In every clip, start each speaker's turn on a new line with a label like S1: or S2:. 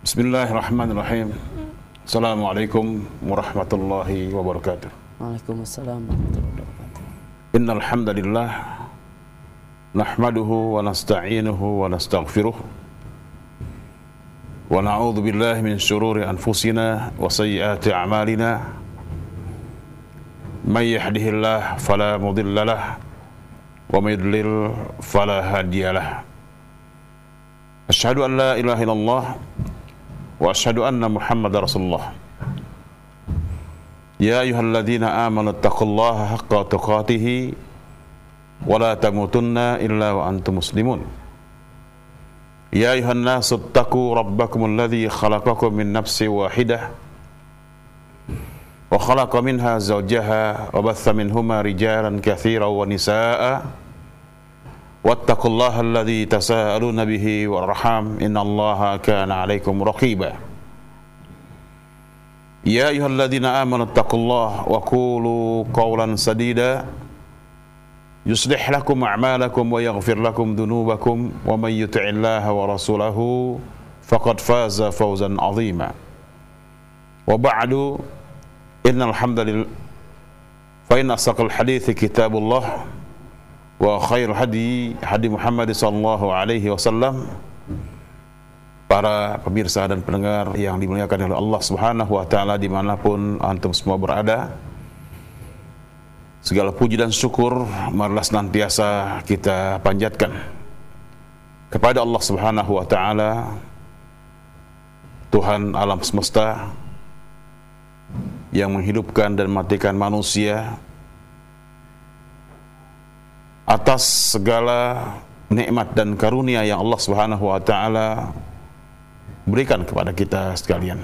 S1: Bismillahirrahmanirrahim. Assalamualaikum warahmatullahi wabarakatuh.
S2: Waalaikumsalam warahmatullahi wabarakatuh.
S1: Innal hamdalillah nahmaduhu wa nasta'inuhu wa nastaghfiruh wa na'udzu billahi min shururi anfusina wa sayyiati a'malina. May yahdihillahu fala mudilla lahu wa may yudlil fala hadiyalah. Asyhadu an la ilaha illallah wa asyhadu anna Muhammadar Rasulullah. Ya ayyuhalladzina amanu taqullaha haqqa tuqatih wa la tamutunna illa wa antum muslimun. Ya ayyuhan nasu taqu rabbakumul ladzi khalaqakum min nafsin wahidah wa khalaqa minha zawjaha wa batha minhuma rijalan katsiran wa nisaa'a wattaqullaha alladzi tasaaluna bihi warham innallaha kana 'alaikum raqiba. Ya ayyuhalladzina amanu taqullaha wa qulu qawlan sadida yuslih lakum a'malakum wa yaghfir lakum dhunubakum wa may yuti'illaha wa rasulahu faqad faza fawzan 'azima. Wa ba'du, innal hamdalillah fa inna asdaqal hadithi kitabullah wa khairul hadi Muhammad sallallahu alaihi wasallam. Para pemirsa dan pendengar yang dimuliakan oleh Allah Subhanahu wa taala dimanapun antum semua berada, segala puji dan syukur marilah senantiasa kita panjatkan kepada Allah Subhanahu wa taala, Tuhan alam semesta yang menghidupkan dan mematikan manusia, atas segala nikmat dan karunia yang Allah Subhanahu wa taala berikan kepada kita sekalian.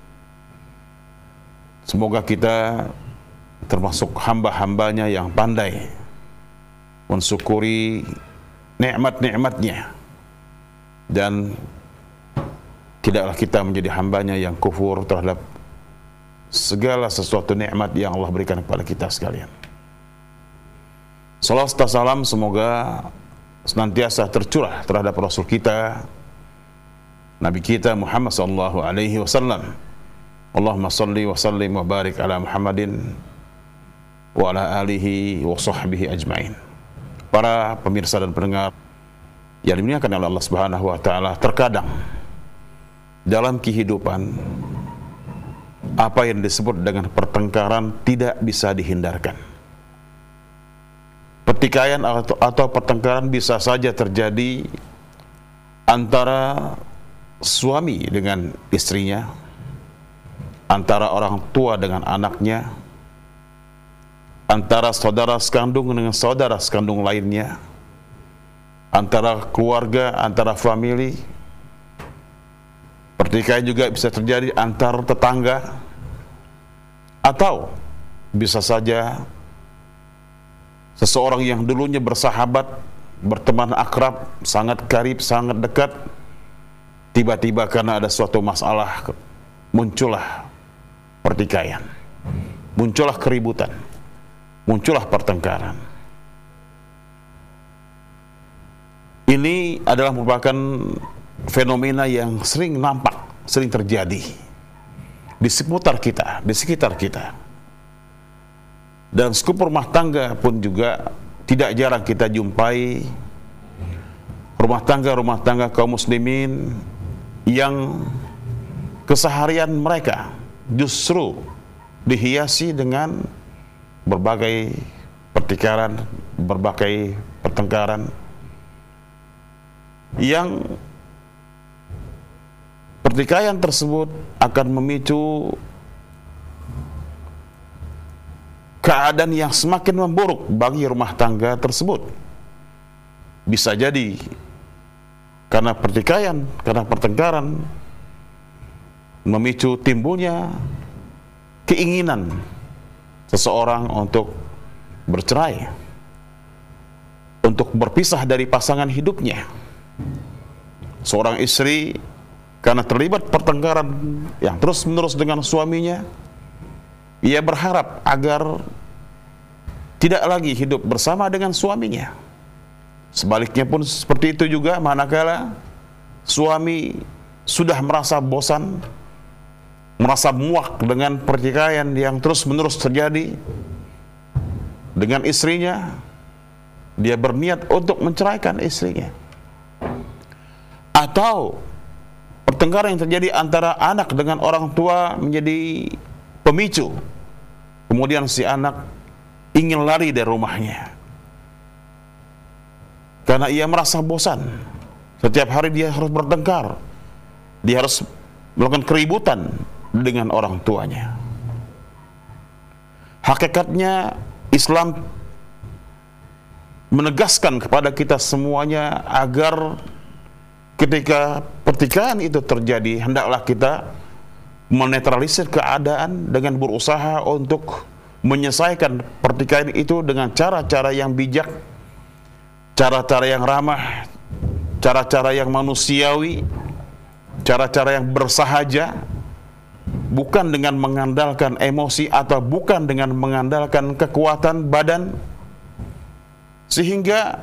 S1: Semoga kita termasuk hamba-hambanya yang pandai mensyukuri nikmat-nikmatnya, dan tidaklah kita menjadi hambanya yang kufur terhadap segala sesuatu nikmat yang Allah berikan kepada kita sekalian. Salawat serta salam semoga senantiasa tercurah terhadap Rasul kita, Nabi kita Muhammad sallallahu alaihi wasallam. Allahumma salli wa sallim wa barik ala Muhammadin wa ala alihi wa sahbihi ajmain. Para pemirsa dan pendengar yang dimuliakan oleh Allah Subhanahu wa taala, terkadang dalam kehidupan apa yang disebut dengan pertengkaran tidak bisa dihindarkan. Pertikaian atau pertengkaran bisa saja terjadi antara suami dengan istrinya, antara orang tua dengan anaknya, antara saudara sekandung dengan saudara sekandung lainnya, antara keluarga, antara famili. Pertikaian juga bisa terjadi antar tetangga, atau bisa saja seseorang yang dulunya bersahabat, berteman akrab, sangat karib, sangat dekat, tiba-tiba karena ada suatu masalah muncullah pertikaian, muncullah keributan, muncullah pertengkaran. Ini adalah merupakan fenomena yang sering nampak, sering terjadi di seputar kita, di sekitar kita. Dan skup rumah tangga pun juga tidak jarang kita jumpai rumah tangga kaum muslimin yang keseharian mereka justru dihiasi dengan berbagai pertikaian, berbagai pertengkaran yang pertikaian tersebut akan memicu keadaan yang semakin memburuk bagi rumah tangga tersebut. Bisa jadi karena pertikaian, karena pertengkaran memicu timbulnya keinginan seseorang untuk bercerai, untuk berpisah dari pasangan hidupnya. Seorang istri karena terlibat pertengkaran yang terus-menerus dengan suaminya, ia berharap agar tidak lagi hidup bersama dengan suaminya. Sebaliknya pun seperti itu juga manakala suami sudah merasa bosan, merasa muak dengan pertikaian yang terus-menerus terjadi dengan istrinya, dia berniat untuk menceraikan istrinya. Atau pertengkaran yang terjadi antara anak dengan orang tua menjadi pemicu, kemudian si anak ingin lari dari rumahnya karena ia merasa bosan. Setiap hari dia harus bertengkar, dia harus melakukan keributan dengan orang tuanya. Hakikatnya Islam menegaskan kepada kita semuanya agar ketika pertikaian itu terjadi, hendaklah kita menetralisir keadaan dengan berusaha untuk menyelesaikan pertikaian itu dengan cara-cara yang bijak, cara-cara yang ramah, cara-cara yang manusiawi, cara-cara yang bersahaja, bukan dengan mengandalkan emosi atau bukan dengan mengandalkan kekuatan badan, sehingga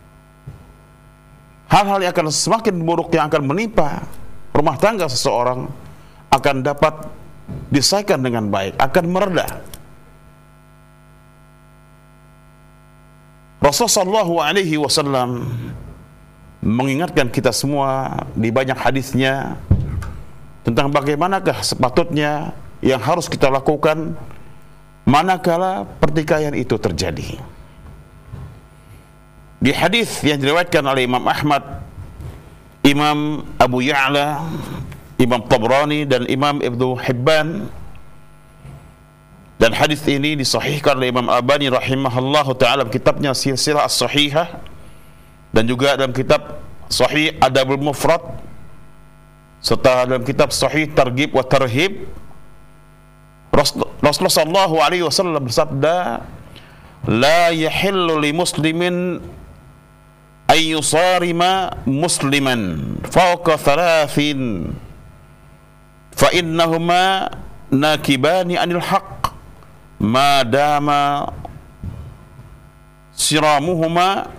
S1: hal-hal yang akan semakin buruk yang akan menimpa rumah tangga seseorang akan dapat diselesaikan dengan baik, akan mereda. Rasulullah SAW mengingatkan kita semua di banyak hadisnya tentang bagaimanakah sepatutnya yang harus kita lakukan manakala pertikaian itu terjadi. Di hadis yang diriwayatkan oleh Imam Ahmad, Imam Abu Ya'la, Imam Tabrani dan Imam Ibnu Hibban, dan hadis ini disahihkan oleh Imam Albani rahimahullahu taala dalam kitabnya Silsilah As-Sahihah dan juga dalam kitab Sahih Adabul Mufrad serta dalam kitab Sahih Targhib wa Tarhib. Rasulullah sallallahu alaihi wasallam bersabda, "La yahillu li muslimin ay yusarima musliman fawqa thalathin fa innahuma nakibani anil haqq ma dama siramuhuma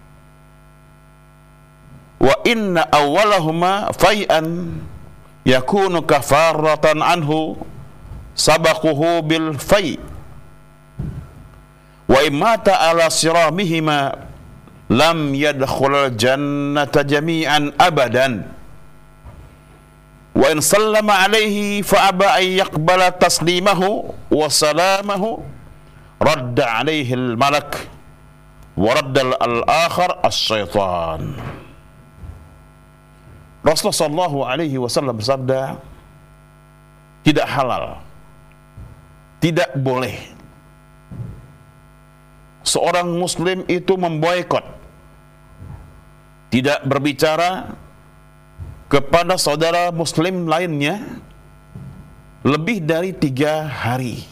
S1: wa inna awwalahuma fai'an yakunu kafaratan anhu sabaquhu bil fai' wa imata ala siramihima lam yadkhulul jannata jami'an abadan wa in sallama alaihi fa aba an yaqbala taslimahu wa salamahu radda alaihi al malak wa radda al akhar as-syaitan." Rasulullah sallallahu alaihi wasallam bersabda, tidak halal, tidak boleh seorang muslim itu memboikot, tidak berbicara kepada saudara muslim lainnya lebih dari 3 hari.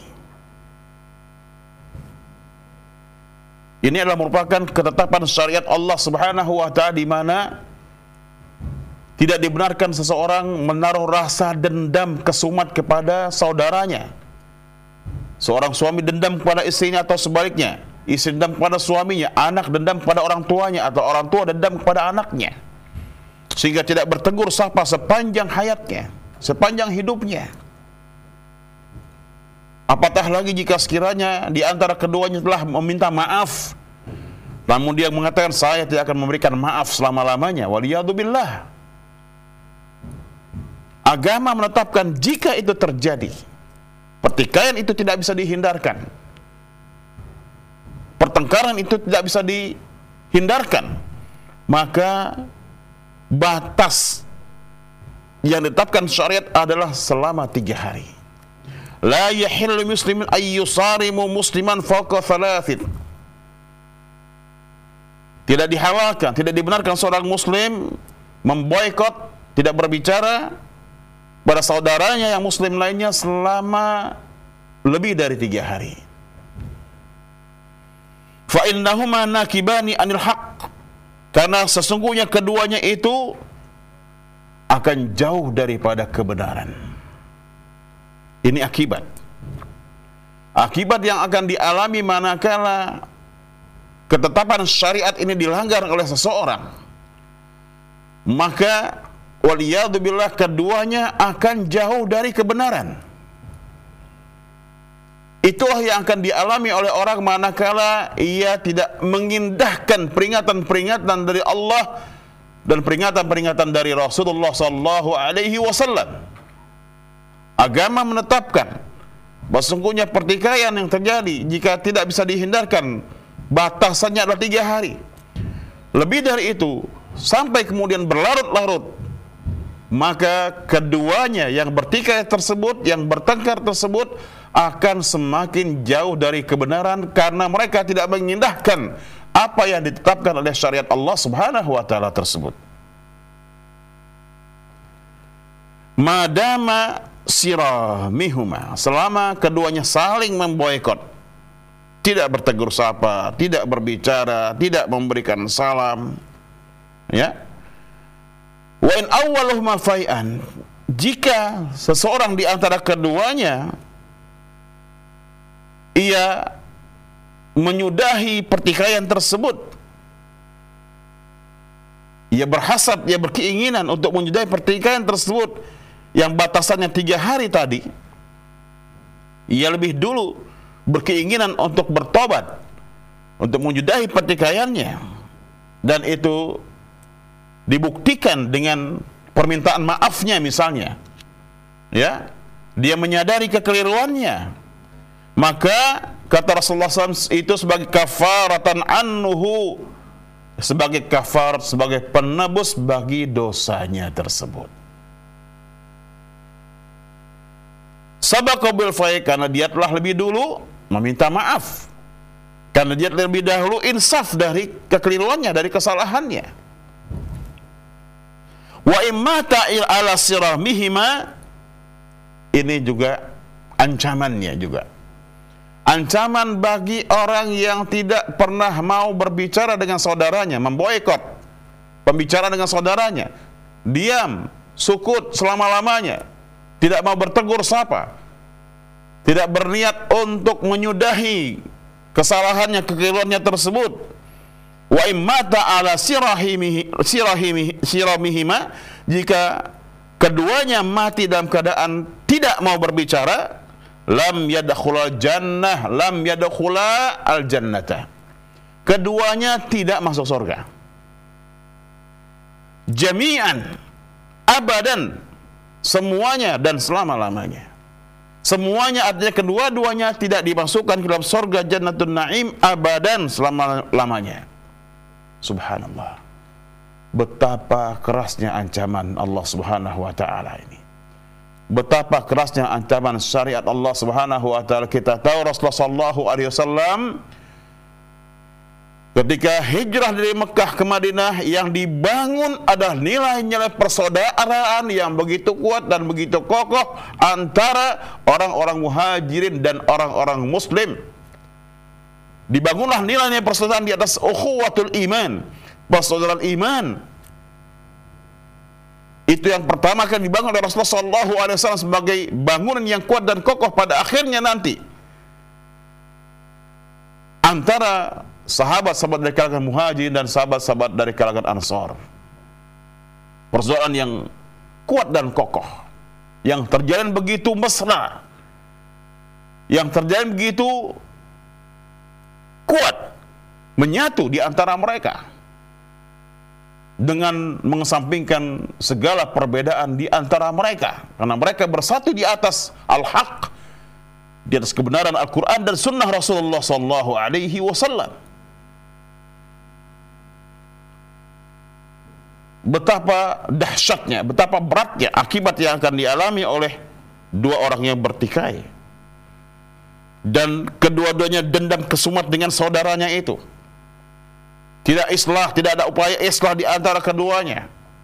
S1: Ini adalah merupakan ketetapan syariat Allah Subhanahu wa taala, di mana tidak dibenarkan seseorang menaruh rasa dendam kesumat kepada saudaranya. Seorang suami dendam kepada istrinya atau sebaliknya, istri dendam kepada suaminya, anak dendam kepada orang tuanya atau orang tua dendam kepada anaknya, sehingga tidak bertegur sapa sepanjang hayatnya, sepanjang hidupnya. Apatah lagi jika sekiranya di antara keduanya telah meminta maaf, namun dia mengatakan saya tidak akan memberikan maaf selama-lamanya, waliyadzubillah. Agama menetapkan jika itu terjadi, pertikaian itu tidak bisa dihindarkan, pertengkaran itu tidak bisa dihindarkan, maka batas yang ditetapkan syariat adalah selama 3 hari. La yahillu muslimin ay yusarimu musliman fawqa thalathin. Tidak dihalalkan, tidak dibenarkan seorang muslim memboikot, tidak berbicara pada saudaranya yang muslim lainnya selama lebih dari 3 hari. Fa innahuma nakibani anil haqq, karena sesungguhnya keduanya itu akan jauh daripada kebenaran. Ini akibat yang akan dialami manakala ketetapan syariat ini dilanggar oleh seseorang. Maka waliyadzubillah keduanya akan jauh dari kebenaran. Itulah yang akan dialami oleh orang manakala ia tidak mengindahkan peringatan-peringatan dari Allah dan peringatan-peringatan dari Rasulullah sallallahu alaihi wasallam. Agama menetapkan bahwa sesungguhnya pertikaian yang terjadi jika tidak bisa dihindarkan batasannya adalah 3 hari. Lebih dari itu sampai kemudian berlarut-larut, maka keduanya yang bertikai tersebut, yang bertengkar tersebut akan semakin jauh dari kebenaran karena mereka tidak mengindahkan apa yang ditetapkan oleh syariat Allah Subhanahu wa taala tersebut. Madama siramihuma, selama keduanya saling memboikot, tidak bertegur sapa, tidak berbicara, tidak memberikan salam, ya. Wa in awwaluhuma fai'an, jika seseorang di antara keduanya ia menyudahi pertikaian tersebut, ia berhasad, ia berkeinginan untuk menyudahi pertikaian tersebut yang batasannya 3 hari tadi, ia lebih dulu berkeinginan untuk bertobat, untuk menyudahi pertikaiannya, dan itu dibuktikan dengan permintaan maafnya misalnya, ya, dia menyadari kekeliruannya, maka kata Rasulullah SAW itu sebagai kafaratan anhu, sebagai kafar, sebagai penebus bagi dosanya tersebut. Sabaqa bil fai, karena dia telah lebih dulu meminta maaf, karena dia lebih dahulu insaf dari kekeliruannya, dari kesalahannya. Wa imma ta'il ala siramihima, ini juga ancamannya juga. Ancaman bagi orang yang tidak pernah mau berbicara dengan saudaranya, memboikot pembicaraan dengan saudaranya, diam, sukut selama-lamanya, tidak mau bertegur sapa, tidak berniat untuk menyudahi kesalahannya, kekeliruannya tersebut. Wa immata ala siramihima, jika keduanya mati dalam keadaan tidak mau berbicara, lam yadkhula jannah, lam yadkhula al jannata, keduanya tidak masuk surga. Jami'an, abadan, semuanya dan selama-lamanya. Semuanya artinya kedua-duanya tidak dimasukkan ke dalam surga Jannatul Naim abadan, selama-lamanya. Subhanallah, betapa kerasnya ancaman Allah Subhanahu wa taala ini. Betapa kerasnya ancaman syariat Allah Subhanahu wa taala. Kita tahu Rasulullah sallallahu alaihi wasallam ketika hijrah dari Mekah ke Madinah, yang dibangun adalah nilai-nilai persaudaraan yang begitu kuat dan begitu kokoh antara orang-orang muhajirin dan orang-orang muslim. Dibangunlah nilai-nilai persaudaraan di atas ukhuwatul iman, persaudaraan iman. Itu yang pertama akan dibangun oleh Rasulullah SAW sebagai bangunan yang kuat dan kokoh pada akhirnya nanti antara sahabat-sahabat dari kalangan muhajirin dan sahabat-sahabat dari kalangan ansar. Persaudaraan yang kuat dan kokoh, yang terjalin begitu mesra, yang terjalin begitu kuat, menyatu di antara mereka dengan mengesampingkan segala perbedaan di antara mereka, karena mereka bersatu di atas al-haq, di atas kebenaran Al-Quran dan sunnah Rasulullah sallallahu alaihi wasallam. Betapa dahsyatnya, betapa beratnya akibat yang akan dialami oleh dua orang yang bertikai, dan kedua-duanya dendam kesumat dengan saudaranya itu. Tidak islah, tidak ada upaya islah di antara keduanya.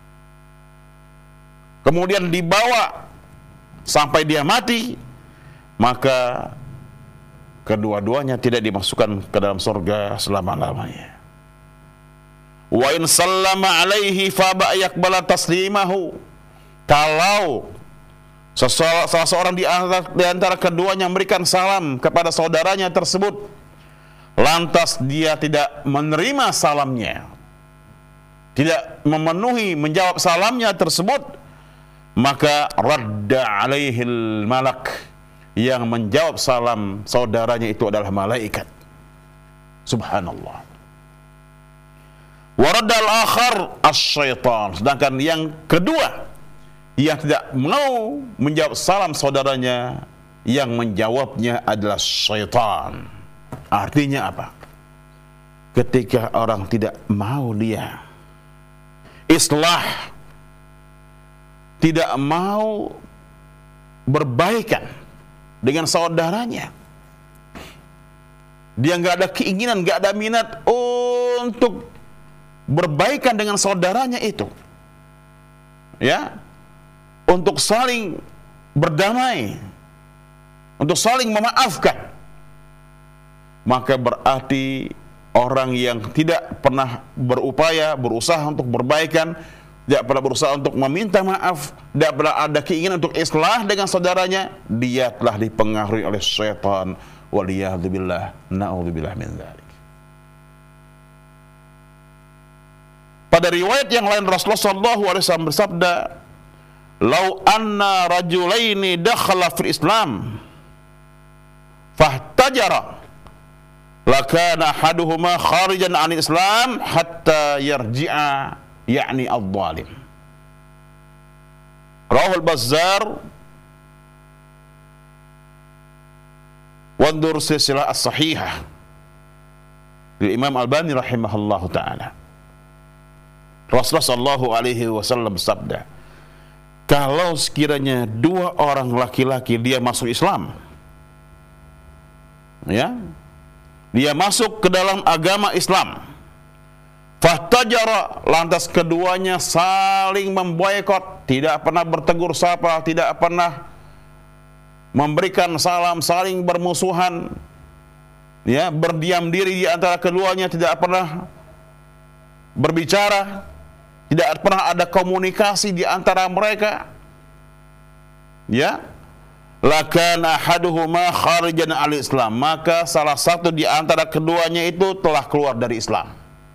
S1: Kemudian dibawa sampai dia mati, maka kedua-duanya tidak dimasukkan ke dalam surga selama-lamanya. Wa in sallama alaihi fa ba yaqbala taslimahu, kalau salah seorang di antara keduanya memberikan salam kepada saudaranya tersebut, lantas dia tidak menerima salamnya, tidak memenuhi menjawab salamnya tersebut, maka radda alaihil malak, yang menjawab salam saudaranya itu adalah malaikat. Subhanallah. Wa radda al-akhar asy-syaitan, sedangkan yang kedua yang tidak mau menjawab salam saudaranya, yang menjawabnya adalah syaitan. Artinya apa? Ketika orang tidak mau dia islah, tidak mau berbaikan dengan saudaranya, dia nggak ada keinginan, nggak ada minat untuk berbaikan dengan saudaranya itu, ya, untuk saling berdamai, untuk saling memaafkan, maka berarti orang yang tidak pernah berusaha untuk berbaikan, tidak pernah berusaha untuk meminta maaf, tidak pernah ada keinginan untuk islah dengan saudaranya, dia telah dipengaruhi oleh syaitan. Waliyadzubillah, na'udzubillah min dzalik. Pada riwayat yang lain Rasulullah sallallahu alaihi wasallam bersabda, "Lau anna rajulaini dakhala fil Islam fahtajara lakana ahaduhuma kharijan 'anil Islam hatta yarji'a, yakni adh-dhalim." Rawahul Bazzar wa andur silsilah as-sahihah dari Imam Albani rahimahullahu taala. Rasulullah sallallahu alaihi wasallam bersabda, kalau sekiranya dua orang laki-laki dia masuk Islam, ya, dia masuk ke dalam agama Islam, fahtajara, lantas keduanya saling memboikot, tidak pernah bertegur sapa, tidak pernah memberikan salam, saling bermusuhan, ya, berdiam diri di antara keduanya, tidak pernah berbicara, tidak pernah ada komunikasi di antara mereka, ya, lakana ahaduhuma kharijan al-Islam, maka salah satu di antara keduanya itu telah keluar dari Islam.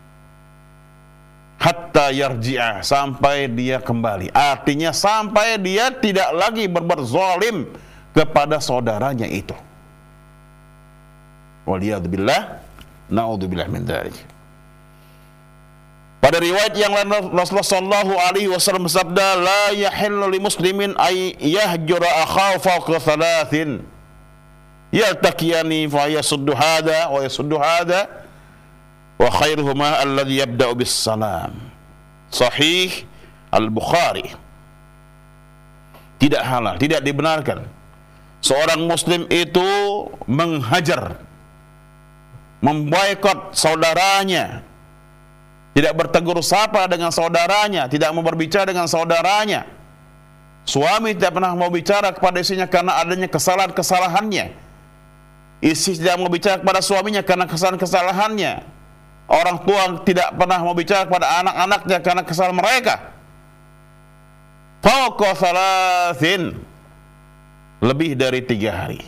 S1: Hatta yarji'a, sampai dia kembali, artinya sampai dia tidak lagi berbuat zalim kepada saudaranya itu. Waliyadzubillah, na'udzubillah min dzalik. Pada riwayat yang lain Rasulullah sallallahu alaihi wasallam bersabda, la yahillu li muslimin ay yahjura akhahu fawqa thalathin yaltaqiyani fa yasuddu hadha wa yasuddu hadha wa khairuhuma alladhi yabda'u bis salam. Sahih Al-Bukhari. Tidak halal, tidak dibenarkan seorang muslim itu menghajar, memboikot saudaranya, tidak bertegur sapa dengan saudaranya, tidak mau berbicara dengan saudaranya. Suami tidak pernah mau bicara kepada istrinya karena adanya kesalahan-kesalahannya. Istri tidak mau bicara kepada suaminya karena kesalahan-kesalahannya. Orang tua tidak pernah mau bicara kepada anak-anaknya karena kesalahan mereka. Fawqa thalathin, lebih dari 3 hari.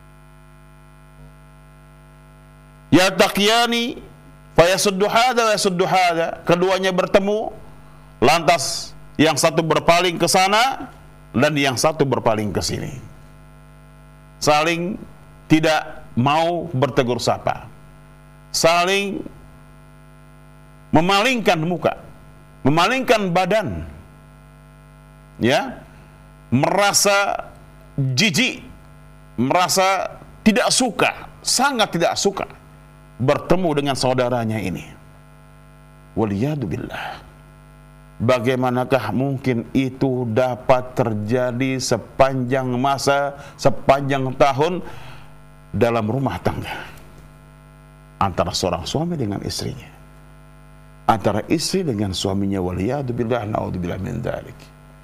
S1: Yaltaqiyani fayasuddu hadha wa yasuddu hadha, keduanya bertemu, lantas yang satu berpaling ke sana dan yang satu berpaling ke sini, saling tidak mau bertegur sapa, saling memalingkan muka, memalingkan badan, ya, merasa jijik, merasa tidak suka, sangat tidak suka bertemu dengan saudaranya ini. Waliyadzubillah. Bagaimanakah mungkin itu dapat terjadi sepanjang masa, sepanjang tahun dalam rumah tangga antara seorang suami dengan istrinya, antara istri dengan suaminya. Waliyadzubillah, naudzubillah min dzalik.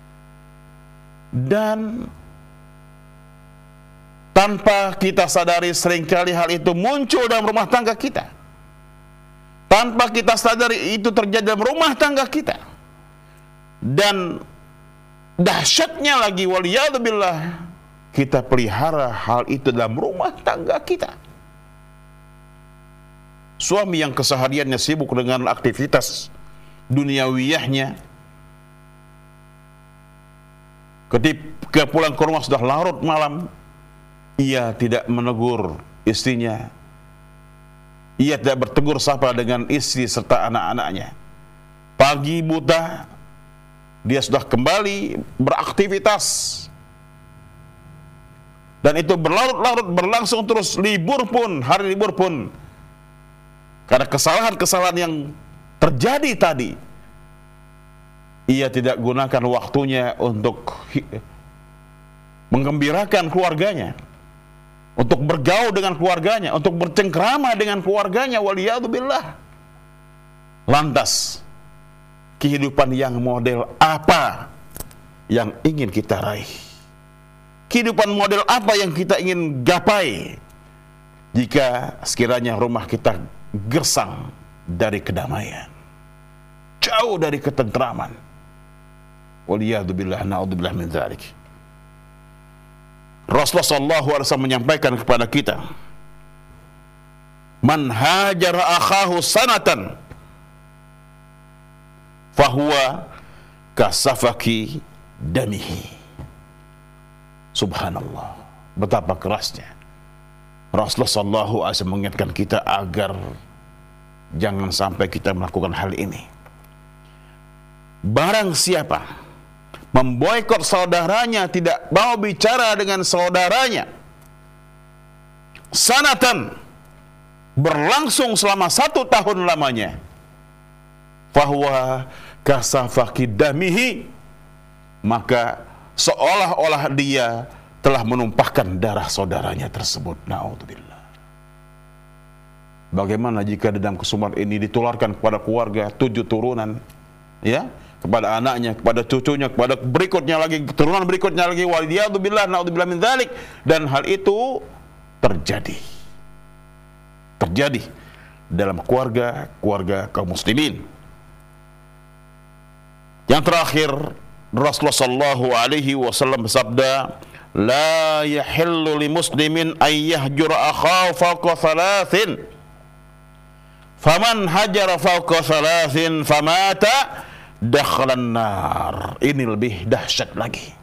S1: Dan tanpa kita sadari seringkali hal itu muncul dalam rumah tangga kita, tanpa kita sadari itu terjadi dalam rumah tangga kita. Dan dahsyatnya lagi, waliyadzubillah, kita pelihara hal itu dalam rumah tangga kita. Suami yang kesehariannya sibuk dengan aktivitas duniawiyahnya. Ketika pulang ke rumah sudah larut malam, ia tidak menegur istrinya, ia tidak bertegur sapa dengan istri serta anak-anaknya. Pagi buta dia sudah kembali beraktivitas, dan itu berlarut-larut berlangsung terus. Libur pun, hari libur pun, karena kesalahan-kesalahan yang terjadi tadi, ia tidak gunakan waktunya untuk menggembirakan keluarganya, untuk bergaul dengan keluarganya, untuk bercengkrama dengan keluarganya. Waliyadzubillah. Lantas kehidupan yang model apa yang ingin kita raih? Kehidupan model apa yang kita ingin gapai jika sekiranya rumah kita gersang dari kedamaian, jauh dari ketentraman? Waliyadzubillah, na'udzubillah min dzalik. Rasulullah sallallahu alaihi wasallam menyampaikan kepada kita, man hajara akhahu sanatan fahuwa kasafaki damihi. Subhanallah, betapa kerasnya Rasulullah sallallahu alaihi wasallam mengingatkan kita agar jangan sampai kita melakukan hal ini. Barang siapa memboikot saudaranya, tidak mau bicara dengan saudaranya, sanatan, berlangsung selama 1 tahun lamanya, fahuwa kasafaki damihi, maka seolah-olah dia telah menumpahkan darah saudaranya tersebut. Na'udzubillah. Bagaimana jika dendam kesumat ini ditularkan kepada keluarga, 7 turunan, ya, kepada anaknya, kepada cucunya, kepada berikutnya lagi, keturunan berikutnya lagi. Waliyadzubillah, na'udzubillah min dzalik. Dan hal itu terjadi dalam keluarga kaum muslimin. Yang terakhir, Rasulullah sallallahu alaihi wasallam bersabda, la yahillu li muslimin ay yahjura akhahu fawqa thalathin, faman hajara fawqa thalathin famata dakhalan nar. Ini lebih dahsyat lagi.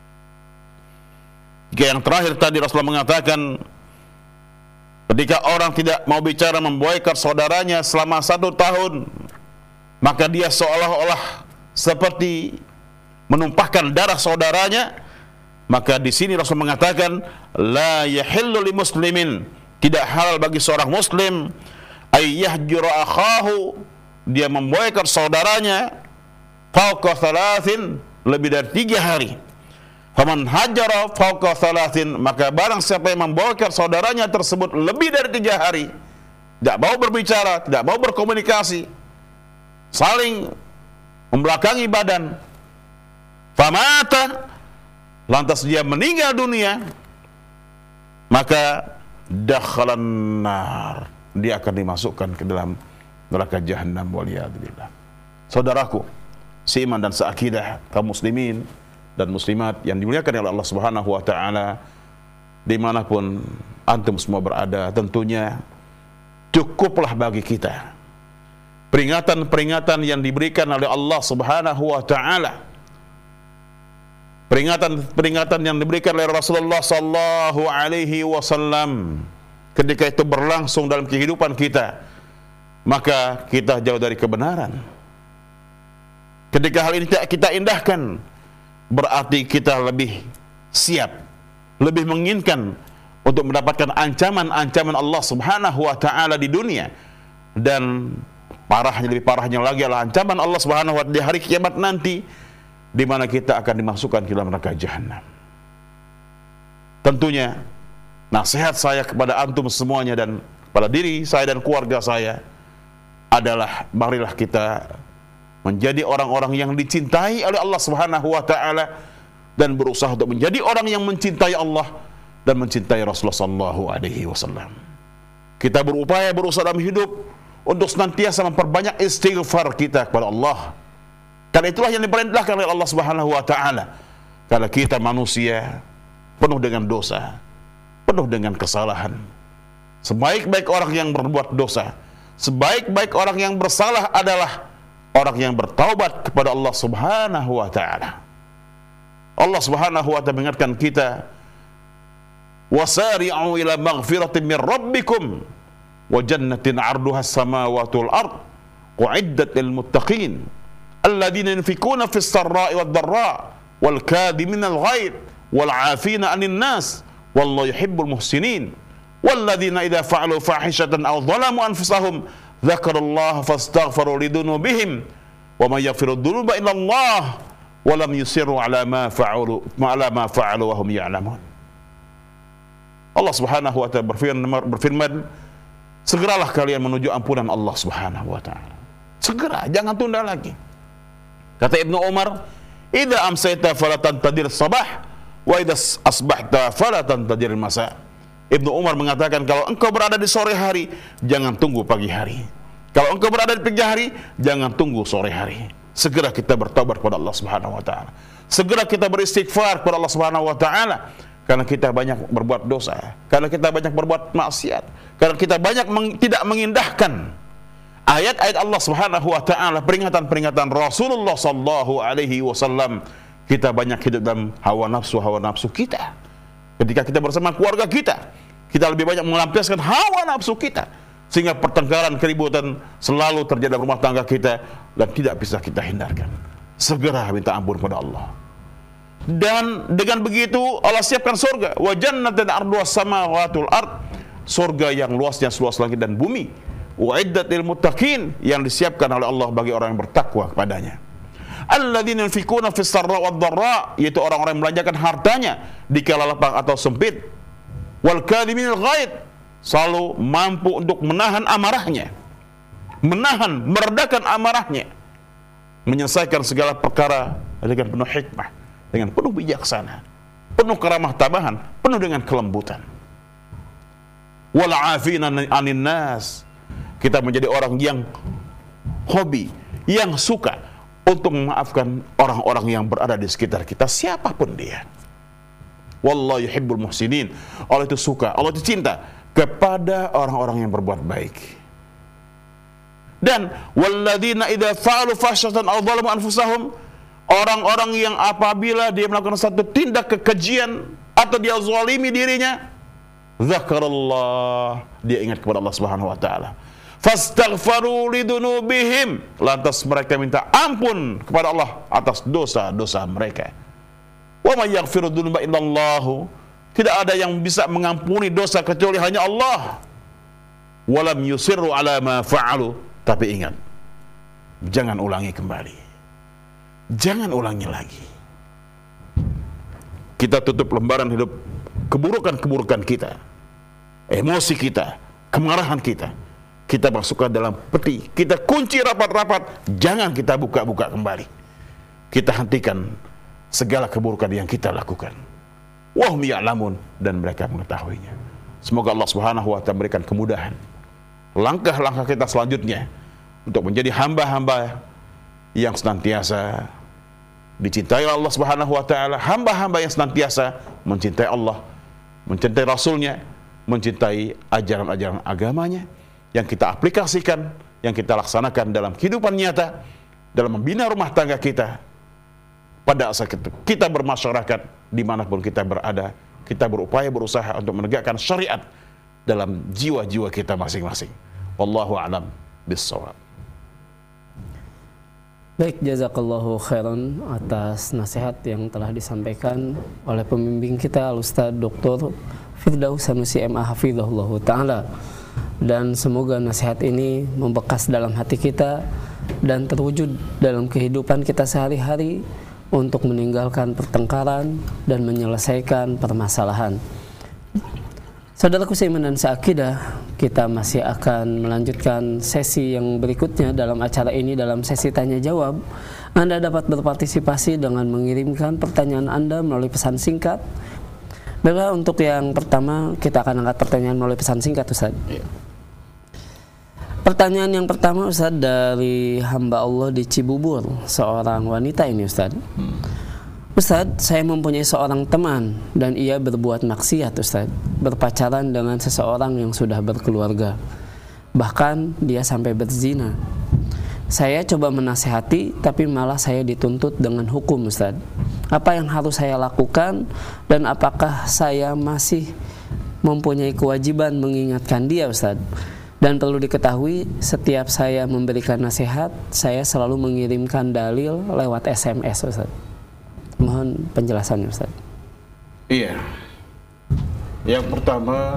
S1: Jika yang terakhir tadi Rasulullah mengatakan, ketika orang tidak mau bicara, memboikot saudaranya selama 1 tahun, maka dia seolah-olah seperti menumpahkan darah saudaranya. Maka di sini Rasul mengatakan, la yahillu li muslimin, tidak halal bagi seorang muslim, ay yahjura akhahu, dia memboikot saudaranya, fauqa thalathin, lebih dari 3 hari. Faman hajara fauqa thalathin, maka barang siapa yang memboikot saudaranya tersebut lebih dari 3 hari, tidak mau berbicara, tidak mau berkomunikasi, saling membelakangi badan, famata, lantas dia meninggal dunia, maka dakhalan nar, dia akan dimasukkan ke dalam neraka jahanam. Waliyadzubillah. Saudaraku seiman dan seakidah, kaum muslimin dan muslimat yang dimuliakan oleh Allah Subhanahu wa taala, dimanapun antum semua berada, tentunya cukuplah bagi kita peringatan-peringatan yang diberikan oleh Allah Subhanahu wa taala, peringatan-peringatan yang diberikan oleh Rasulullah sallallahu alaihi wasallam. Ketika itu berlangsung dalam kehidupan kita, maka kita jauh dari kebenaran. Ketika hal ini tidak kita indahkan, berarti kita lebih siap, lebih menginginkan untuk mendapatkan ancaman-ancaman Allah Subhanahu wa taala di dunia, dan lebih parahnya lagi adalah ancaman Allah Subhanahu wa taala di hari kiamat nanti, di mana kita akan dimasukkan ke dalam neraka jahanam. Tentunya nasihat saya kepada antum semuanya dan pada diri saya dan keluarga saya adalah, marilah kita menjadi orang-orang yang dicintai oleh Allah Subhanahu wa taala, dan berusaha untuk menjadi orang yang mencintai Allah dan mencintai Rasulullah sallallahu alaihi wasallam. Kita berusaha dalam hidup untuk senantiasa memperbanyak istighfar kita kepada Allah. Karena itulah yang diperintahkan oleh Allah Subhanahu wa taala. Karena kita manusia penuh dengan dosa, penuh dengan kesalahan. Sebaik-baik orang yang berbuat dosa, sebaik-baik orang yang bersalah adalah orang yang bertaubat kepada Allah Subhanahu wa taala. Allah Subhanahu wa taala mengingatkan kita, wasari'u ila maghfiratin min rabbikum wa jannatin 'arduha as-samawati wal ard u'iddat lil muttaqin alladzina yunfikuna fis sarra'i wad dharra wal kadhimina al ghaidh wal 'afina 'anil nas wallahu yuhibbul muhsinin walladzina idza fa'alu fahishatan aw dhalamu anfusahum dzakarallaha fastaghfiru lidunubihim wa may yaghfiru dzunuba illa Allah wa lam yusirru ala ma fa'alu wa hum ya'lamun. Allah Subhanahu wa taala berfirman, segeralah kalian menuju ampunan Allah Subhanahu wa taala. Segera, jangan tunda lagi. Kata Ibnu Umar, idza amsayta fala tantadir sabah wa idza asbahta fala tantadir masa. Ibnu Umar mengatakan, kalau engkau berada di sore hari, jangan tunggu pagi hari. Kalau engkau berada di pagi hari, jangan tunggu sore hari. Segera kita bertobat kepada Allah Subhanahu wa taala. Segera kita beristighfar kepada Allah Subhanahu wa taala, karena kita banyak berbuat dosa, karena kita banyak berbuat maksiat, karena kita banyak tidak mengindahkan ayat-ayat Allah Subhanahu wa taala, peringatan-peringatan Rasulullah sallallahu alaihi wasallam. Kita banyak hidup dalam hawa nafsu kita. Ketika kita bersama keluarga kita lebih banyak melampiaskan hawa nafsu kita, sehingga pertengkaran, keributan selalu terjadi dalam rumah tangga kita dan tidak bisa kita hindarkan. Segera minta ampun kepada Allah. Dan dengan begitu Allah siapkan surga, wa jannatin 'arduha as-samawati wal ard, surga yang luasnya seluas langit dan bumi, u'iddat lil muttaqin, yang disiapkan oleh Allah bagi orang yang bertakwa kepadanya. Alladzina yunfikuna fis sarra wad dharra, yaitu orang-orang yang melanjakan hartanya di kala lapang atau sempit, wal kadhiminal ghaidh, selalu mampu untuk menahan amarahnya, meredakan amarahnya, menyelesaikan segala perkara dengan penuh hikmah, dengan penuh bijaksana, penuh keramah tamahan, penuh dengan kelembutan. Wal 'afina 'anil nas, kita menjadi orang yang hobi, yang suka untuk memaafkan orang-orang yang berada di sekitar kita, siapapun dia. Wallahu yuhibbul muhsinin, Allah itu suka, Allah itu cinta kepada orang-orang yang berbuat baik. Dan walladzina idza fa'alu fahsyatan aw dhalamu anfusahum, orang-orang yang apabila dia melakukan satu tindak kekejian atau dia zalimi dirinya, zakarallah, dia ingat kepada Allah Subhanahu wa taala. Fastaghfaru lidunubihim, lantas mereka minta ampun kepada Allah atas dosa-dosa mereka. Wa may yaghfiru dzunuba illallah, tidak ada yang bisa mengampuni dosa kecuali hanya Allah. Walam yusirru ala ma fa'alu, tapi ingat, jangan ulangi kembali, jangan ulangi lagi. Kita tutup lembaran hidup keburukan-keburukan kita, emosi kita, kemarahan kita, kita masukkan dalam peti, kita kunci rapat-rapat, jangan kita buka-buka kembali. Kita hentikan segala keburukan yang kita lakukan. Wahum ya'lamun, dan mereka mengetahuinya. Semoga Allah Subhanahu wa taala memberikan kemudahan langkah-langkah kita selanjutnya untuk menjadi hamba-hamba yang senantiasa dicintai Allah Subhanahu wa taala, hamba-hamba yang senantiasa mencintai Allah, mencintai Rasulnya, mencintai ajaran-ajaran agamanya, yang kita aplikasikan, yang kita laksanakan dalam kehidupan nyata, dalam membina rumah tangga kita. Pada saat kita bermasyarakat, dimanapun kita berada, kita berupaya berusaha untuk menegakkan syariat dalam jiwa-jiwa kita masing-masing. Wallahu a'lam bissawab.
S2: Baik, jazakallahu khairan atas nasihat yang telah disampaikan oleh pembimbing kita Al-Ustaz Dr. Firdaus Sanusi MA Hafizahullah Ta'ala. Dan semoga nasihat ini membekas dalam hati kita dan terwujud dalam kehidupan kita sehari-hari untuk meninggalkan pertengkaran dan menyelesaikan permasalahan. Saudaraku seiman dan seakidah, kita masih akan melanjutkan sesi yang berikutnya dalam acara ini, dalam sesi tanya jawab. Anda dapat berpartisipasi dengan mengirimkan pertanyaan Anda melalui pesan singkat. Baiklah, untuk yang pertama kita akan angkat pertanyaan melalui pesan singkat, Ustaz. Pertanyaan yang pertama, Ustaz, dari hamba Allah di Cibubur, seorang wanita ini, Ustaz. Ustaz, saya mempunyai seorang teman dan ia berbuat maksiat, Ustaz, berpacaran dengan seseorang yang sudah berkeluarga. Bahkan dia sampai berzina. Saya coba menasehati, tapi malah saya dituntut dengan hukum, Ustaz. Apa yang harus saya lakukan, dan apakah saya masih mempunyai kewajiban mengingatkan dia, Ustaz? Dan perlu diketahui, setiap saya memberikan nasihat, saya selalu mengirimkan dalil lewat SMS, Ustaz. Mohon penjelasannya, Ustaz.
S1: Iya. Yang pertama,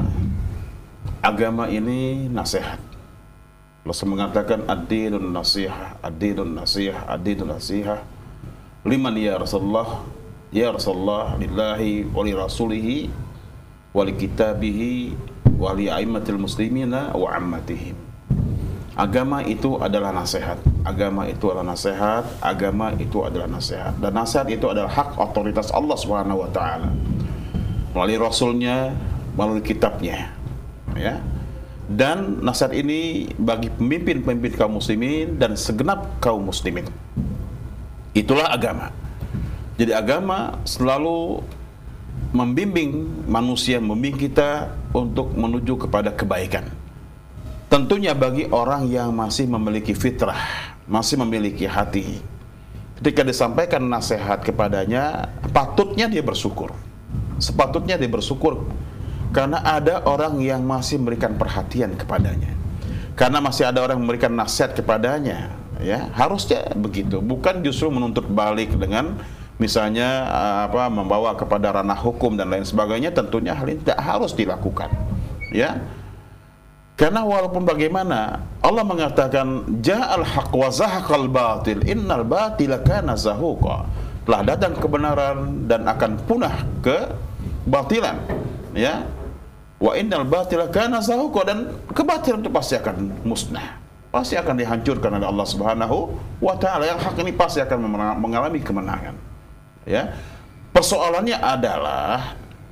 S1: agama ini nasihat. Rasul mengatakan ad-dinun nasihah, ad-dinun nasihah, ad-dinun nasihah. Liman ya Rasulullah? Ya Rasulullah, lillahi wa li rasulihi wa li kitabihi wa li a'immatil muslimina wa ammatihim. Agama itu adalah nasihat. Agama itu adalah nasihat. Agama itu adalah nasihat. Dan nasihat itu adalah hak otoritas Allah Subhanahu wa taala. Melalui rasulnya, melalui kitabnya. Ya. Dan nasihat ini bagi pemimpin-pemimpin kaum muslimin dan segenap kaum muslimin. Itulah agama. Jadi agama selalu membimbing manusia, membimbing kita untuk menuju kepada kebaikan. Tentunya bagi orang yang masih memiliki fitrah, masih memiliki hati, ketika disampaikan nasihat kepadanya, patutnya dia bersyukur. Sepatutnya dia bersyukur, karena ada orang yang masih memberikan perhatian kepadanya, karena masih ada orang yang memberikan nasihat kepadanya. Ya, harusnya begitu, bukan justru menuntut balik dengan misalnya membawa kepada ranah hukum dan lain sebagainya. Tentunya hal ini tidak harus dilakukan. Ya, karena walaupun bagaimana Allah mengatakan ja'al haq wa zahaqal batil innal batila kana zahuqa, telah datang kebenaran dan akan punah kebatilan. Ya, wa innal batila kana zahuqa, dan kebatilan itu pasti akan musnah, pasti akan dihancurkan oleh Allah Subhanahu wa taala. Yang hak ini pasti akan mengalami kemenangan. Ya, persoalannya adalah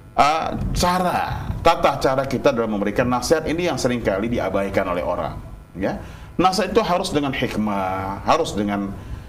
S1: tata cara kita dalam memberikan nasihat ini yang seringkali diabaikan oleh orang. Ya, nasihat itu harus dengan hikmah, harus dengan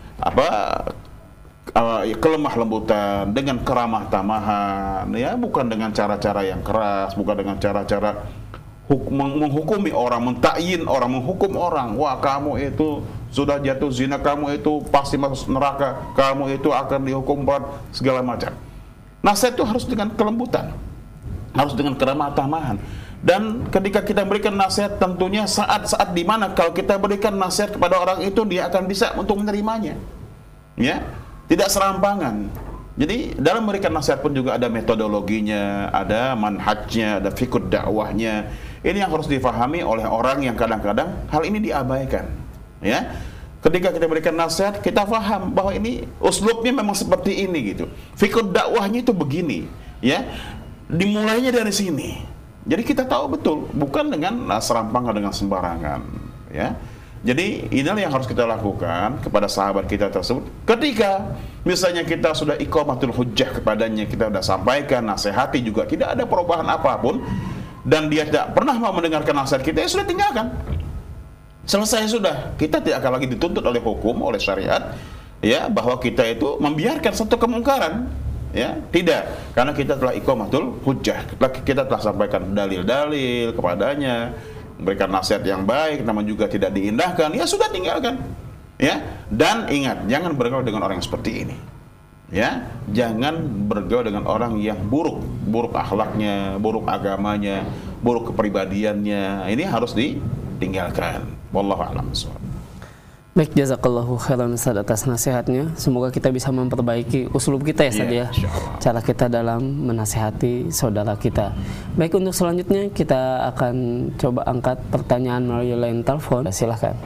S1: kelemah lembutan, dengan keramah tamahan, ya, bukan dengan cara-cara yang keras, bukan dengan cara-cara menghukumi orang, mentakyin orang, menghukum orang. Wah, kamu itu sudah jatuh zina, kamu itu pasti masuk neraka, kamu itu akan dihukum berat, segala macam. Nasihat itu harus dengan kelembutan, harus dengan keramah tamahan. Dan ketika kita berikan nasihat, tentunya saat-saat di mana kalau kita berikan nasihat kepada orang itu, dia akan bisa untuk menerimanya. Ya, tidak serampangan. Jadi dalam memberikan nasihat pun juga ada metodologinya, ada manhajnya, ada fikih dakwahnya. Ini yang harus difahami oleh orang yang kadang-kadang hal ini diabaikan. Ya, ketika kita berikan nasihat, kita faham bahwa ini uslubnya memang seperti ini gitu. Fikih dakwahnya itu begini. Ya, dimulainya dari sini. Jadi kita tahu betul, bukan dengan serampangan, dengan sembarangan. Ya. Jadi inilah yang harus kita lakukan kepada sahabat kita tersebut. Ketika misalnya kita sudah iqamatul hujjah kepadanya, kita sudah sampaikan, nasihati juga, tidak ada perubahan apapun, dan dia tidak pernah mau mendengarkan nasihat kita, ya sudah tinggalkan. Selesai sudah. Kita tidak akan lagi dituntut oleh hukum, oleh syariat, ya, bahwa kita itu membiarkan satu kemungkaran. Ya, tidak, karena kita telah iqamatul hujjah, kita telah sampaikan dalil-dalil kepadanya, memberikan nasihat yang baik, namun juga tidak diindahkan, ya sudah, tinggalkan. Ya, dan ingat, jangan bergaul dengan orang yang seperti ini. Ya, jangan bergaul dengan orang yang buruk akhlaknya, buruk agamanya, buruk kepribadiannya. Ini harus ditinggalkan. Wallahu a'lam bishawab.
S2: Baik, jazakallahu khairan Ustaz atas nasihatnya. Semoga kita bisa memperbaiki uslub kita ya Ustaz, ya, cara kita dalam menasihati saudara kita. Baik, untuk selanjutnya kita akan coba angkat pertanyaan melalui line telepon. Silakan.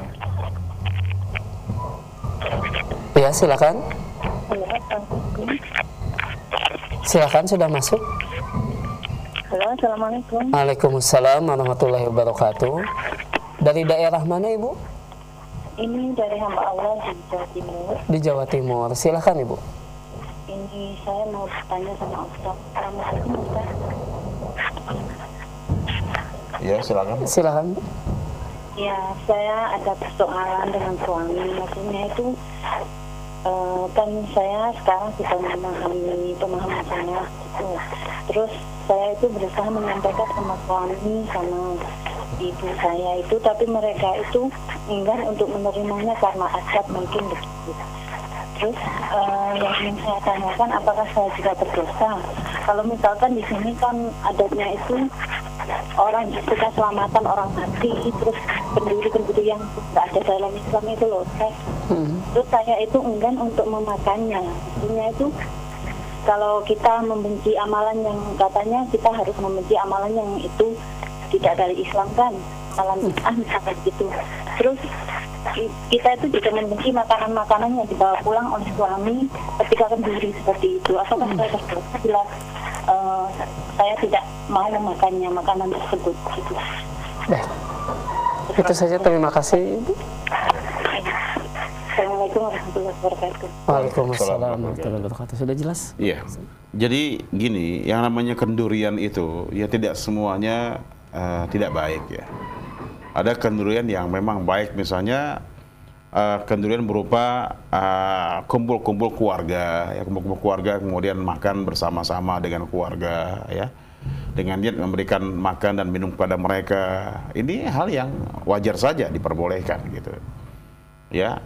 S2: Ya, silakan. Silakan, sudah masuk.
S3: Halo, assalamualaikum.
S2: Waalaikumsalam warahmatullahi wabarakatuh. Dari daerah mana Ibu?
S3: Ini dari hamba Allah di Jawa Timur.
S2: Di Jawa Timur. Silakan Ibu.
S3: Ini saya mau bertanya sama Ustaz. Assalamualaikum Ustaz.
S1: Ya, silakan.
S2: Silakan.
S3: Ya, saya ada persoalan dengan suami. Maksudnya itu kan saya sekarang sudah memahami pemahaman saya gitu. Terus saya itu berusaha menyampaikan sama suami, sama ibu saya itu, tapi mereka itu enggan untuk menerimanya karena adat mungkin begitu. Terus yang ingin saya tanyakan, apakah saya juga berdosa? Kalau misalkan di sini kan adatnya itu orang suka selamatan orang mati, terus penduri-penduri yang tidak ada dalam Islam itu loh, terus saya itu enggan untuk memakannya. Artinya itu kalau kita membenci amalan yang katanya kita harus membenci amalan yang itu tidak dari Islam kan, amalan misalkan gitu. Terus kita itu juga membenci makanan-makanan yang dibawa pulang oleh suami ketika kenduri seperti itu. Apakah saya berdosa bila saya tidak mau memakannya makanan tersebut gitu.
S2: Itu saja, terima kasih Ibu.
S3: Assalamualaikum warahmatullahi wabarakatuh.
S2: Waalaikumsalam warahmatullahi wabarakatuh. Sudah jelas?
S1: Iya. Jadi gini, yang namanya kendurian itu ya tidak semuanya tidak baik ya. Ada kendurian yang memang baik, misalnya kendurian berupa kumpul-kumpul keluarga, ya, kumpul-kumpul keluarga kemudian makan bersama-sama dengan keluarga, ya, dengan niat memberikan makan dan minum kepada mereka. Ini hal yang wajar saja diperbolehkan gitu, ya.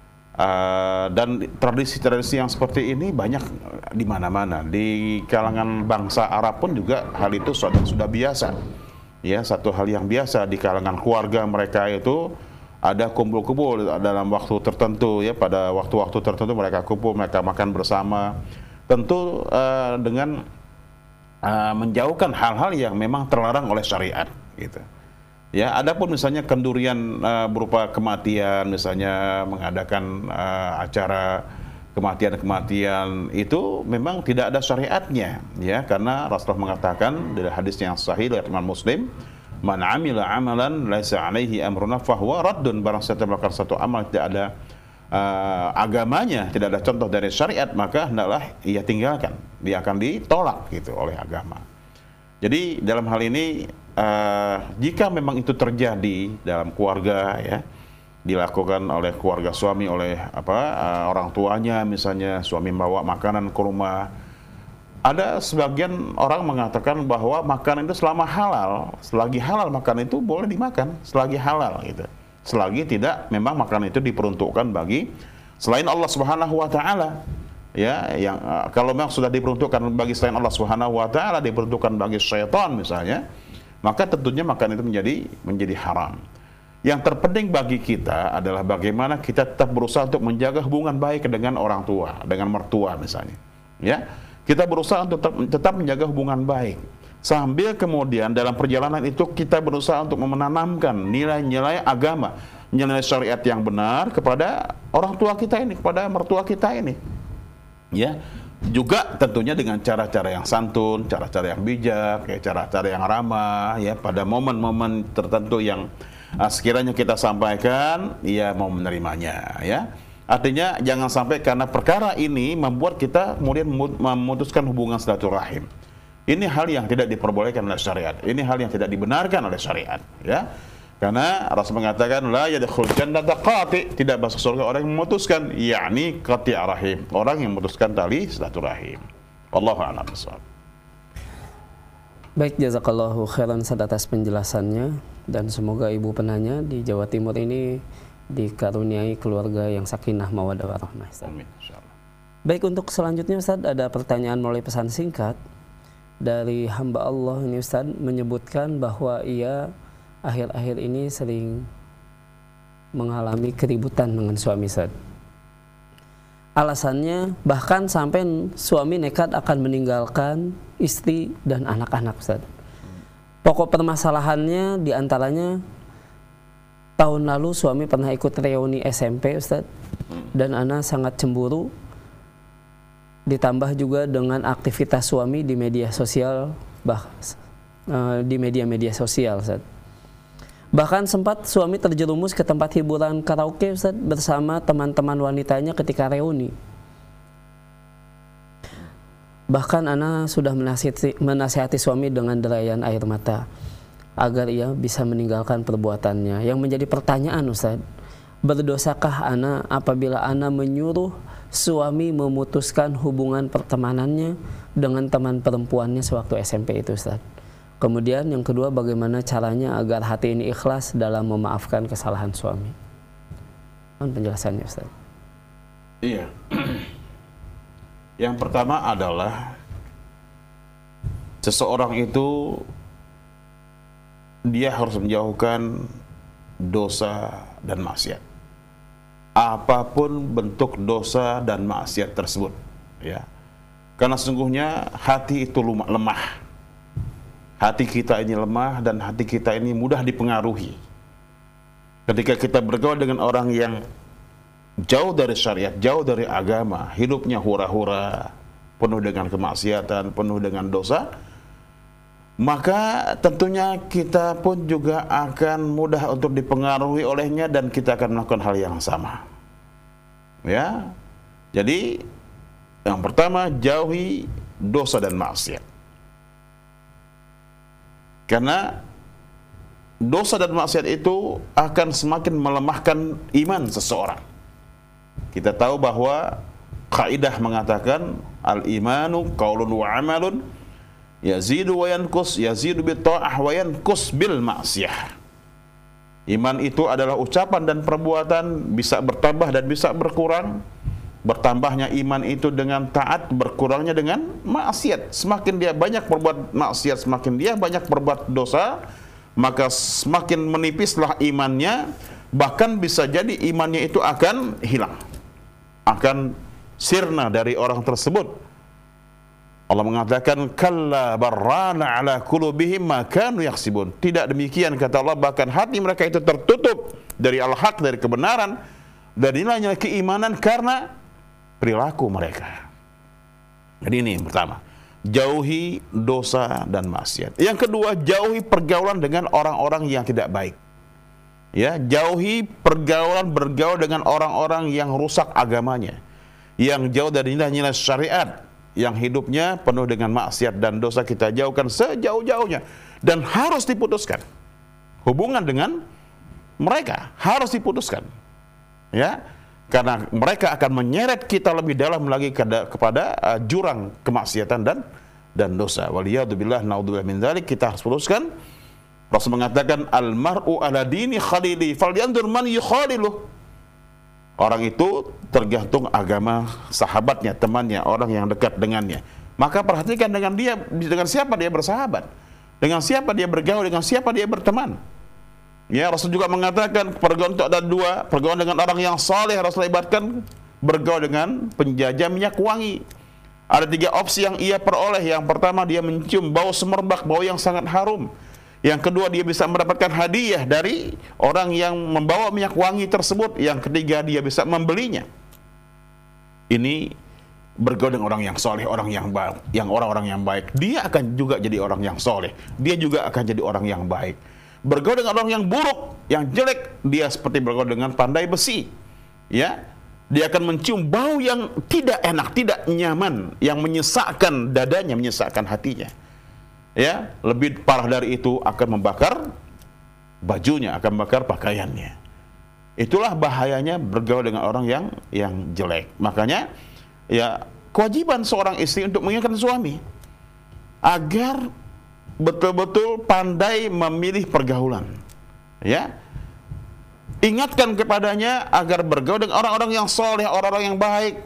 S1: Dan tradisi-tradisi yang seperti ini banyak di mana-mana. Di kalangan bangsa Arab pun juga hal itu sudah biasa. Ya, satu hal yang biasa di kalangan keluarga mereka itu ada kumpul-kumpul dalam waktu tertentu, ya, pada waktu-waktu tertentu mereka kumpul, mereka makan bersama. Tentu dengan menjauhkan hal-hal yang memang terlarang oleh syariat gitu. Ya, adapun misalnya kendurian berupa kematian, misalnya mengadakan acara kematian-kematian, itu memang tidak ada syariatnya, ya, karena Rasulullah mengatakan dalam hadis yang sahih dari Imam Muslim, man amila amalan laisa alaihi amruna fahuwa raddun, barang siapa melakukan satu amal tidak ada agamanya, tidak ada contoh dari syariat, maka hendaklah ia tinggalkan, dia akan ditolak gitu oleh agama. Jadi dalam hal ini jika memang itu terjadi dalam keluarga, ya, dilakukan oleh keluarga suami, oleh orang tuanya, misalnya suami bawa makanan ke rumah, ada sebagian orang mengatakan bahwa makanan itu selama halal, selagi halal makanan itu boleh dimakan, selagi halal gitu, selagi tidak memang makanan itu diperuntukkan bagi selain Allah Subhanahu wa taala, ya, yang kalau memang sudah diperuntukkan bagi selain Allah Subhanahu wa taala, diperuntukkan bagi syaitan misalnya, maka tentunya makanan itu menjadi haram. Yang terpenting bagi kita adalah bagaimana kita tetap berusaha untuk menjaga hubungan baik dengan orang tua, dengan mertua misalnya. Ya, kita berusaha untuk tetap menjaga hubungan baik. Sambil kemudian dalam perjalanan itu kita berusaha untuk menanamkan nilai-nilai agama, nilai syariat yang benar kepada orang tua kita ini, kepada mertua kita ini. Ya, juga tentunya dengan cara-cara yang santun, cara-cara yang bijak, ya, cara-cara yang ramah, ya, pada momen-momen tertentu yang sekiranya kita sampaikan, ia mau menerimanya, ya. Artinya jangan sampai karena perkara ini membuat kita kemudian memutuskan hubungan silaturahim. Ini hal yang tidak diperbolehkan oleh syariat. Ini hal yang tidak dibenarkan oleh syariat, ya. Karena Rasul mengatakan la yadkhul jannata qati, tidak masuk surga orang yang memutuskan, yakni qati' rahim, orang yang memutuskan tali silaturahim. Wallahu a'lam bishawab.
S2: Baik, jazakallahu khairan atas penjelasannya, dan semoga ibu penanya di Jawa Timur ini dikaruniai keluarga yang sakinah mawaddah warahmah.
S1: Amin, insyaallah.
S2: Baik, untuk selanjutnya Ustaz, ada pertanyaan melalui pesan singkat dari hamba Allah ini. Ustaz menyebutkan bahwa ia akhir-akhir ini sering mengalami keributan dengan suami, Ustaz. Alasannya bahkan sampai suami nekat akan meninggalkan istri dan anak-anak, Ustaz. Pokok permasalahannya diantaranya tahun lalu suami pernah ikut reuni SMP, Ustaz, dan ana sangat cemburu. Ditambah juga dengan aktivitas suami di media sosial, di media-media sosial, Ustaz. Bahkan sempat suami terjerumus ke tempat hiburan karaoke, Ustaz, bersama teman-teman wanitanya ketika reuni. Bahkan ana sudah menasihati suami dengan derayan air mata agar ia bisa meninggalkan perbuatannya. Yang menjadi pertanyaan, Ustaz, berdosakah ana apabila ana menyuruh suami memutuskan hubungan pertemanannya dengan teman perempuannya sewaktu SMP itu, Ustaz? Kemudian yang kedua, bagaimana caranya agar hati ini ikhlas dalam memaafkan kesalahan suami? Penjelasannya Ustaz.
S1: Iya. Yang pertama adalah seseorang itu dia harus menjauhkan dosa dan maksiat. Apapun bentuk dosa dan maksiat tersebut, ya. Karena sesungguhnya hati itu lemah. Hati kita ini lemah dan hati kita ini mudah dipengaruhi. Ketika kita bergaul dengan orang yang jauh dari syariat, jauh dari agama, hidupnya hura-hura, penuh dengan kemaksiatan, penuh dengan dosa, maka tentunya kita pun juga akan mudah untuk dipengaruhi olehnya dan kita akan melakukan hal yang sama. Ya. Jadi yang pertama, jauhi dosa dan maksiat. Karena dosa dan maksiat itu akan semakin melemahkan iman seseorang. Kita tahu bahwa kaidah mengatakan al-imanu qaulun wa amalun yazidu wa yanqus, yazidu bit ta'ah wa yanqus bil ma'siyah. Iman itu adalah ucapan dan perbuatan, bisa bertambah dan bisa berkurang. Bertambahnya iman itu dengan taat, berkurangnya dengan maksiat. Semakin dia banyak berbuat maksiat, semakin dia banyak berbuat dosa, maka semakin menipislah imannya. Bahkan bisa jadi imannya itu akan hilang, akan sirna dari orang tersebut. Allah mengatakan kalla barrana ala qulubihim ma kanu yaksibun. Tidak demikian kata Allah, bahkan hati mereka itu tertutup dari al-haq, dari kebenaran, dari nilai keimanan karena perilaku mereka. Jadi ini yang pertama, jauhi dosa dan maksiat. Yang kedua, jauhi pergaulan dengan orang-orang yang tidak baik. Ya, jauhi bergaul dengan orang-orang yang rusak agamanya, yang jauh dari nilai-nilai syariat, yang hidupnya penuh dengan maksiat dan dosa. Kita jauhkan sejauh-jauhnya dan harus diputuskan. Hubungan dengan mereka harus diputuskan. Ya, karena mereka akan menyeret kita lebih dalam lagi kepada jurang kemaksiatan dan dosa. Waliyadzubillah, naudzubillah min dzalik. Kita harus putuskan. Rasul mengatakan al-mar'u ala dini khalili falyanzur man yukhaliluh. Orang itu tergantung agama sahabatnya, temannya, orang yang dekat dengannya. Maka perhatikan dengan siapa dia bersahabat, dengan siapa dia bergaul, dengan siapa dia berteman. Ya, Rasul juga mengatakan pergaulan itu ada dua, pergaulan dengan orang yang saleh Rasul ibaratkan bergaul dengan penjajah minyak wangi. Ada 3 opsi yang ia peroleh. Yang pertama, dia mencium bau semerbak, bau yang sangat harum. Yang kedua, dia bisa mendapatkan hadiah dari orang yang membawa minyak wangi tersebut. Yang ketiga, dia bisa membelinya. Ini bergaul dengan orang yang soleh, orang yang baik. Dia akan juga jadi orang yang soleh. Dia juga akan jadi orang yang baik. Bergaul dengan orang yang buruk, yang jelek, dia seperti bergaul dengan pandai besi. Ya, dia akan mencium bau yang tidak enak, tidak nyaman, yang menyesakkan dadanya, menyesakkan hatinya. Ya, lebih parah dari itu, akan membakar bajunya, akan membakar pakaiannya. Itulah bahayanya bergaul dengan orang yang jelek. Makanya, ya, kewajiban seorang istri untuk mengingatkan suami agar betul-betul pandai memilih pergaulan. Ya, ingatkan kepadanya agar bergaul dengan orang-orang yang soleh, orang-orang yang baik.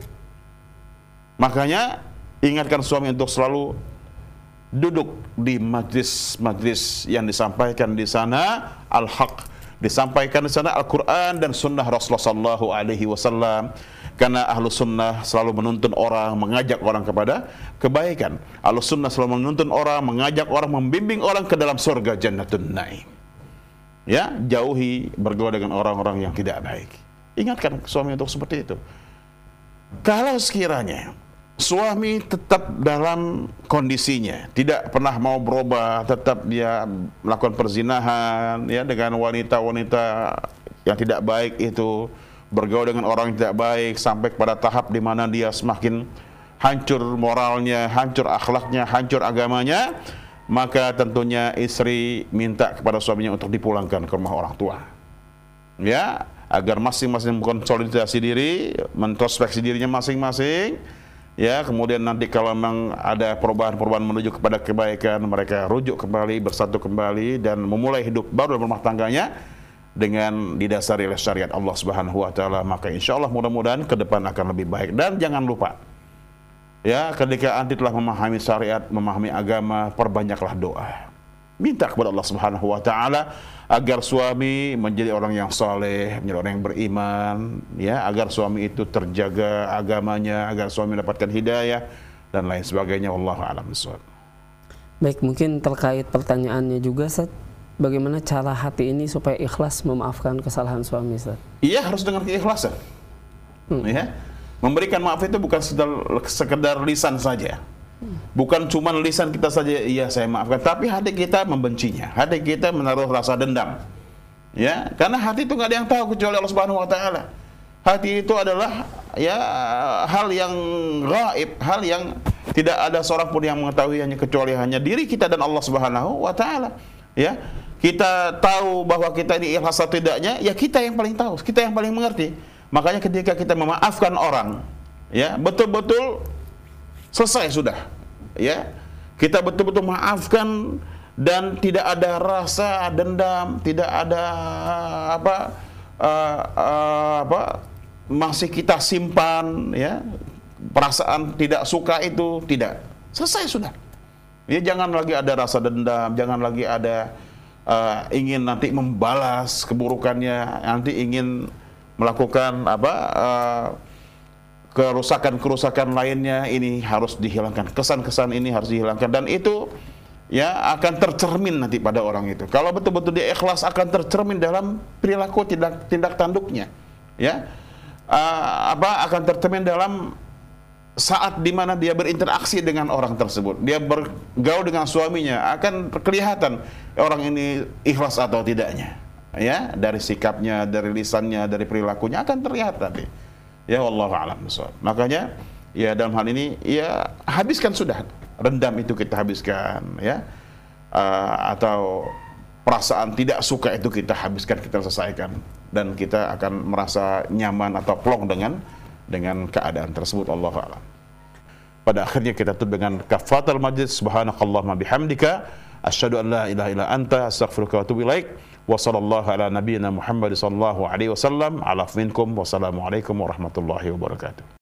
S1: Makanya ingatkan suami untuk selalu duduk di majlis-majlis yang disampaikan di sana al-haq, disampaikan di sana Al-Quran dan Sunnah Rasulullah Sallallahu Alaihi Wasallam. Karena ahlu sunnah selalu menuntun orang, mengajak orang kepada kebaikan. Ahlu sunnah selalu menuntun orang, mengajak orang, membimbing orang ke dalam surga Jannatun Naim. Ya, jauhi bergaul dengan orang-orang yang tidak baik. Ingatkan suami untuk seperti itu. Kalau sekiranya suami tetap dalam kondisinya, tidak pernah mau berubah, tetap dia melakukan perzinahan, ya, dengan wanita-wanita yang tidak baik itu, bergaul dengan orang yang tidak baik sampai kepada tahap di mana dia semakin hancur moralnya, hancur akhlaknya, hancur agamanya, maka tentunya istri minta kepada suaminya untuk dipulangkan ke rumah orang tua. Ya, agar masing-masing mengkonsolidasi diri, mentrospeksi dirinya masing-masing, Ya, kemudian nanti kalau memang ada perubahan-perubahan menuju kepada kebaikan, mereka rujuk kembali, bersatu kembali dan memulai hidup baru dalam rumah tangganya dengan didasari oleh syariat Allah Subhanahu wa taala. Maka insyaallah mudah-mudahan ke depan akan lebih baik. Dan jangan lupa, ya, ketika anti telah memahami syariat, memahami agama, perbanyaklah doa. Minta kepada Allah Subhanahu wa taala agar suami menjadi orang yang saleh, menjadi orang yang beriman, ya, agar suami itu terjaga agamanya, agar suami mendapatkan hidayah dan lain sebagainya. Wallahu a'lam bishawab.
S2: Baik, mungkin terkait pertanyaannya juga, Ustaz, bagaimana cara hati ini supaya ikhlas memaafkan kesalahan suami, Ustaz?
S1: Iya, harus dengan keikhlasan. Ya. Memberikan maaf itu bukan sekedar lisan saja. Bukan cuma lisan kita saja, iya saya maafkan, tapi hati kita membencinya, hati kita menaruh rasa dendam. Ya, karena hati itu nggak ada yang tahu kecuali Allah Subhanahu wa taala. Hati itu adalah, ya, hal yang gaib, hal yang tidak ada seorang pun yang mengetahuinya kecuali hanya diri kita dan Allah Subhanahu wa taala. Ya, kita tahu bahwa kita ini ikhlas atau tidaknya, ya kita yang paling tahu, kita yang paling mengerti. Makanya ketika kita memaafkan orang, ya, betul-betul selesai sudah, ya, kita betul-betul maafkan dan tidak ada rasa dendam, tidak ada masih kita simpan, ya, perasaan tidak suka itu, tidak, selesai sudah. Ya, jangan lagi ada rasa dendam, jangan lagi ada ingin nanti membalas keburukannya, nanti ingin melakukan kerusakan-kerusakan lainnya. Ini harus dihilangkan, kesan-kesan ini harus dihilangkan, dan itu, ya, akan tercermin nanti pada orang itu. Kalau betul-betul dia ikhlas, akan tercermin dalam perilaku, tindak tanduknya, ya, akan tercermin dalam saat dimana dia berinteraksi dengan orang tersebut, dia bergaul dengan suaminya, akan kelihatan orang ini ikhlas atau tidaknya, ya, dari sikapnya, dari lisannya, dari perilakunya akan terlihat nanti. Ya, wallahu a'lam bishawab. Makanya, ya, dalam hal ini, ya, habiskan sudah, rendam itu kita habiskan, ya, atau perasaan tidak suka itu kita habiskan, kita selesaikan, dan kita akan merasa nyaman atau plong dengan keadaan tersebut. Allahu a'lam. Pada akhirnya kita tutup dengan kafaratul majlis. Subhanakallahumma bihamdika asyhadu an la ilaha illa anta astaghfiruka wa atubu ilaik. Wa sallallahu ala nabiyyina Muhammad sallallahu alaihi wasallam ala minkum. Wassalamualaikum warahmatullahi wabarakatuh.